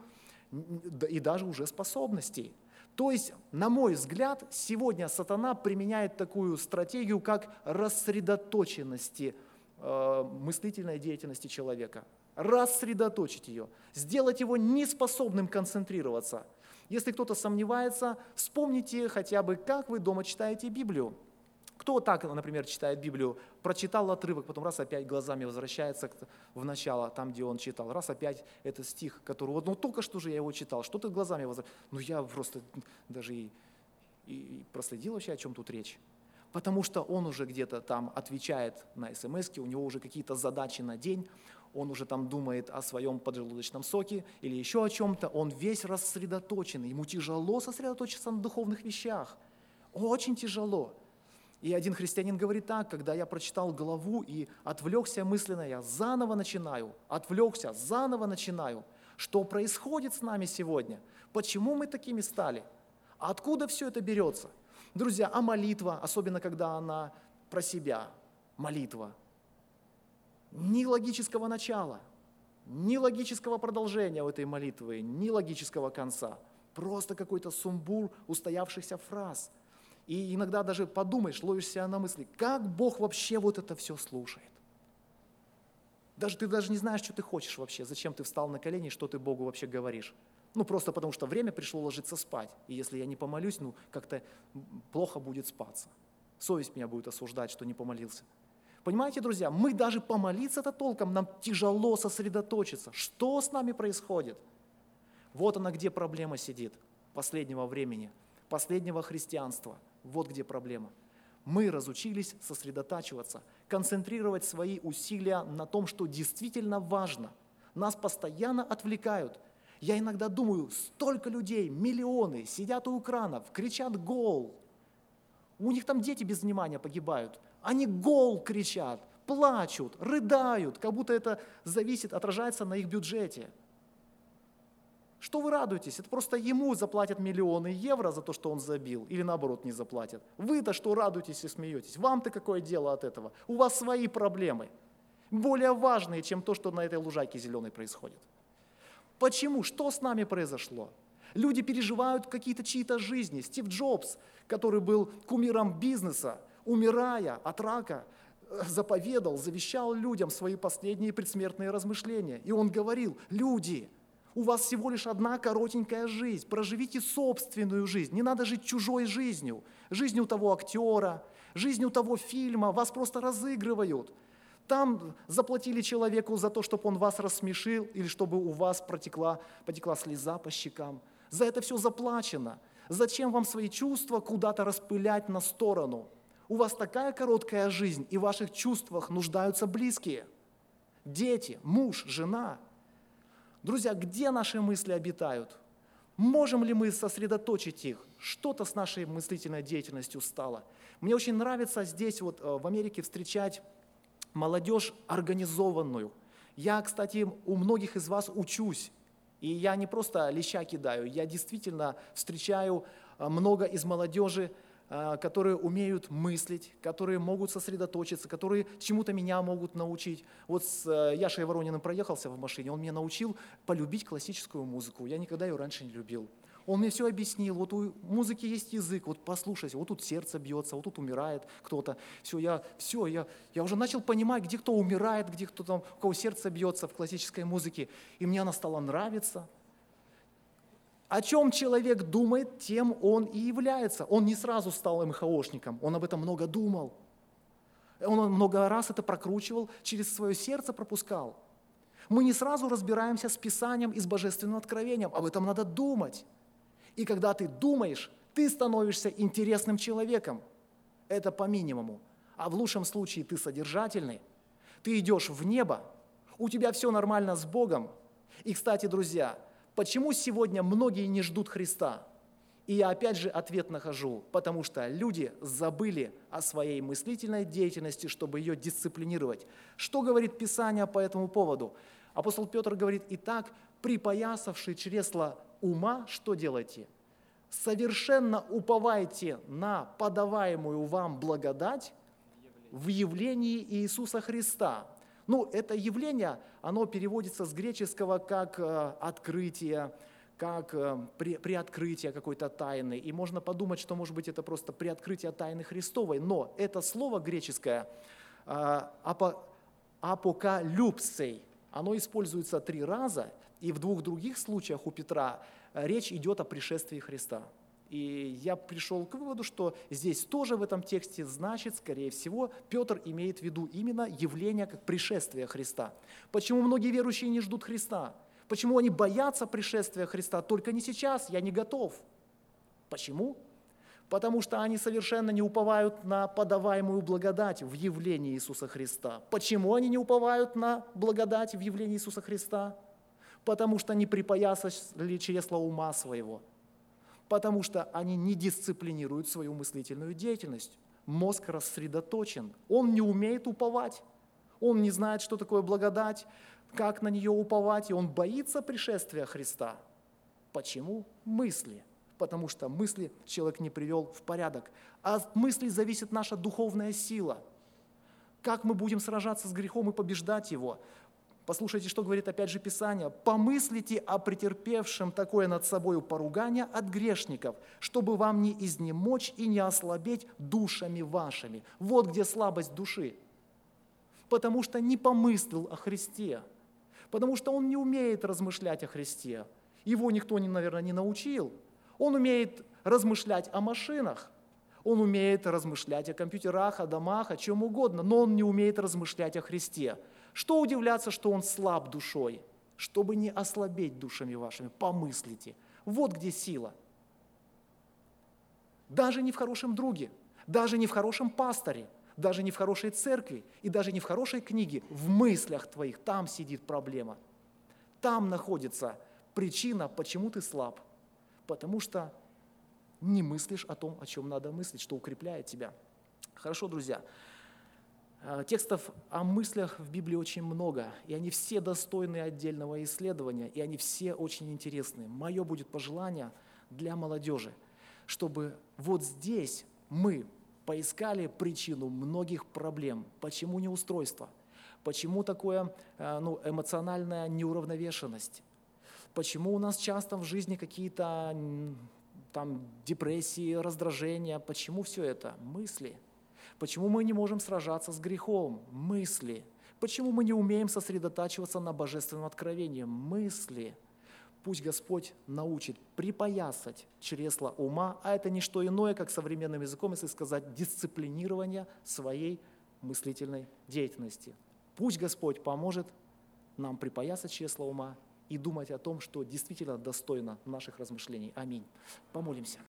и даже уже способностей. То есть, на мой взгляд, сегодня сатана применяет такую стратегию, как рассредоточенности мыслительной деятельности человека. Рассредоточить ее, сделать его неспособным концентрироваться. Если кто-то сомневается, вспомните хотя бы, как вы дома читаете Библию. Кто так, например, читает Библию, прочитал отрывок, потом раз опять глазами возвращается в начало, там, где он читал, раз опять этот стих, который, вот, ну только что же я его читал, что ты глазами возвращаешься? Ну я просто даже и проследил вообще, о чем тут речь. Потому что он уже где-то там отвечает на смс-ки, у него уже какие-то задачи на день, он уже там думает о своем поджелудочном соке или еще о чем-то, он весь рассредоточен, ему тяжело сосредоточиться на духовных вещах, очень тяжело. И один христианин говорит так: когда я прочитал главу и отвлекся мысленно, я заново начинаю, отвлекся, заново начинаю. Что происходит с нами сегодня? Почему мы такими стали? Откуда все это берется? Друзья, а молитва, особенно когда она про себя, молитва, ни логического начала, ни логического продолжения у этой молитвы, ни логического конца. Просто какой-то сумбур устоявшихся фраз. И иногда даже подумаешь, ловишь себя на мысли, как Бог вообще вот это все слушает. Ты даже не знаешь, что ты хочешь вообще, зачем ты встал на колени, что ты Богу вообще говоришь. Ну, просто потому что время пришло ложиться спать. И если я не помолюсь, ну, как-то плохо будет спаться. Совесть меня будет осуждать, что не помолился. Понимаете, друзья, мы даже помолиться-то толком, нам тяжело сосредоточиться. Что с нами происходит? Вот она, где проблема сидит последнего времени, последнего христианства. Вот где проблема. Мы разучились сосредотачиваться, концентрировать свои усилия на том, что действительно важно. Нас постоянно отвлекают. Я иногда думаю, столько людей, миллионы, сидят у экранов, кричат «гол». У них там дети без внимания погибают. Они «гол» кричат, плачут, рыдают, как будто это зависит, отражается на их бюджете. Что вы радуетесь? Это просто ему заплатят миллионы евро за то, что он забил, или наоборот не заплатят. Вы-то что радуетесь и смеетесь? Вам-то какое дело от этого? У вас свои проблемы, более важные, чем то, что на этой лужайке зеленой происходит. Почему? Что с нами произошло? Люди переживают какие-то чьи-то жизни. Стив Джобс, который был кумиром бизнеса, умирая от рака, заповедал, завещал людям свои последние предсмертные размышления. И он говорил: люди, у вас всего лишь одна коротенькая жизнь, проживите собственную жизнь, не надо жить чужой жизнью. Жизнью того актера, жизнью того фильма, вас просто разыгрывают. Там заплатили человеку за то, чтобы он вас рассмешил, или чтобы у вас потекла слеза по щекам. За это все заплачено. Зачем вам свои чувства куда-то распылять на сторону? У вас такая короткая жизнь, и в ваших чувствах нуждаются близкие. Дети, муж, жена. Друзья, где наши мысли обитают? Можем ли мы сосредоточить их? Что-то с нашей мыслительной деятельностью стало. Мне очень нравится здесь, в Америке, встречать молодежь организованную. Я, кстати, у многих из вас учусь. И я не просто леща кидаю, я действительно встречаю много из молодежи, которые умеют мыслить, которые могут сосредоточиться, которые чему-то меня могут научить. Вот с Яшей Ворониным проехался в машине, он меня научил полюбить классическую музыку. Я никогда ее раньше не любил. Он мне все объяснил, вот у музыки есть язык, вот послушайте, вот тут сердце бьется, вот тут умирает кто-то. Я уже начал понимать, где кто умирает, где кто там, у кого сердце бьется в классической музыке. И мне она стала нравиться. О чем человек думает, тем он и является. Он не сразу стал МХОшником, он об этом много думал. Он много раз это прокручивал, через свое сердце пропускал. Мы не сразу разбираемся с Писанием и с Божественным откровением, об этом надо думать. И когда ты думаешь, ты становишься интересным человеком. Это по минимуму. А в лучшем случае ты содержательный, ты идешь в небо, у тебя все нормально с Богом. И, кстати, друзья, почему сегодня многие не ждут Христа? И я опять же ответ нахожу, потому что люди забыли о своей мыслительной деятельности, чтобы ее дисциплинировать. Что говорит Писание по этому поводу? Апостол Петр говорит: «Итак, припоясавший чресла ума, что делайте? Совершенно уповайте на подаваемую вам благодать в явлении Иисуса Христа». Это явление, оно переводится с греческого как открытие, как приоткрытие какой-то тайны. И можно подумать, что, может быть, это просто приоткрытие тайны Христовой. Но это слово греческое апокалюпсей, оно используется 3 раза, и в 2 других случаях у Петра речь идет о пришествии Христа. И я пришел к выводу, что здесь тоже в этом тексте, значит, скорее всего, Петр имеет в виду именно явление как пришествие Христа. Почему многие верующие не ждут Христа? Почему они боятся пришествия Христа? Только не сейчас, я не готов. Почему? Потому что они совершенно не уповают на подаваемую благодать в явлении Иисуса Христа. Почему они не уповают на благодать в явлении Иисуса Христа? Потому что не припоясали чресла ума своего. Потому что они не дисциплинируют свою мыслительную деятельность. Мозг рассредоточен. Он не умеет уповать. Он не знает, что такое благодать, как на нее уповать, и он боится пришествия Христа. Почему? Мысли. Потому что мысли человек не привел в порядок. А от мыслей зависит наша духовная сила. Как мы будем сражаться с грехом и побеждать его? Послушайте, что говорит опять же Писание. «Помыслите о претерпевшем такое над собою поругание от грешников, чтобы вам не изнемочь и не ослабеть душами вашими». Вот где слабость души. Потому что не помыслил о Христе. Потому что он не умеет размышлять о Христе. Его никто, наверное, не научил. Он умеет размышлять о машинах. Он умеет размышлять о компьютерах, о домах, о чем угодно, но он не умеет размышлять о Христе. Что удивляться, что он слаб душой? Чтобы не ослабеть душами вашими, помыслите. Вот где сила. Даже не в хорошем друге, даже не в хорошем пасторе, даже не в хорошей церкви и даже не в хорошей книге. В мыслях твоих там сидит проблема. Там находится причина, почему ты слаб. Потому что не мыслишь о том, о чем надо мыслить, что укрепляет тебя. Хорошо, друзья. Текстов о мыслях в Библии очень много, и они все достойны отдельного исследования, и они все очень интересны. Мое будет пожелание для молодежи, чтобы вот здесь мы поискали причину многих проблем. Почему неустройство? Почему такое эмоциональная неуравновешенность? Почему у нас часто в жизни какие-то депрессии, раздражения? Почему все это? Мысли. Почему мы не можем сражаться с грехом? Мысли. Почему мы не умеем сосредотачиваться на божественном откровении? Мысли. Пусть Господь научит припоясать чресла ума, а это не что иное, как современным языком, если сказать, дисциплинирование своей мыслительной деятельности. Пусть Господь поможет нам припаяться чресла ума и думать о том, что действительно достойно наших размышлений. Аминь. Помолимся.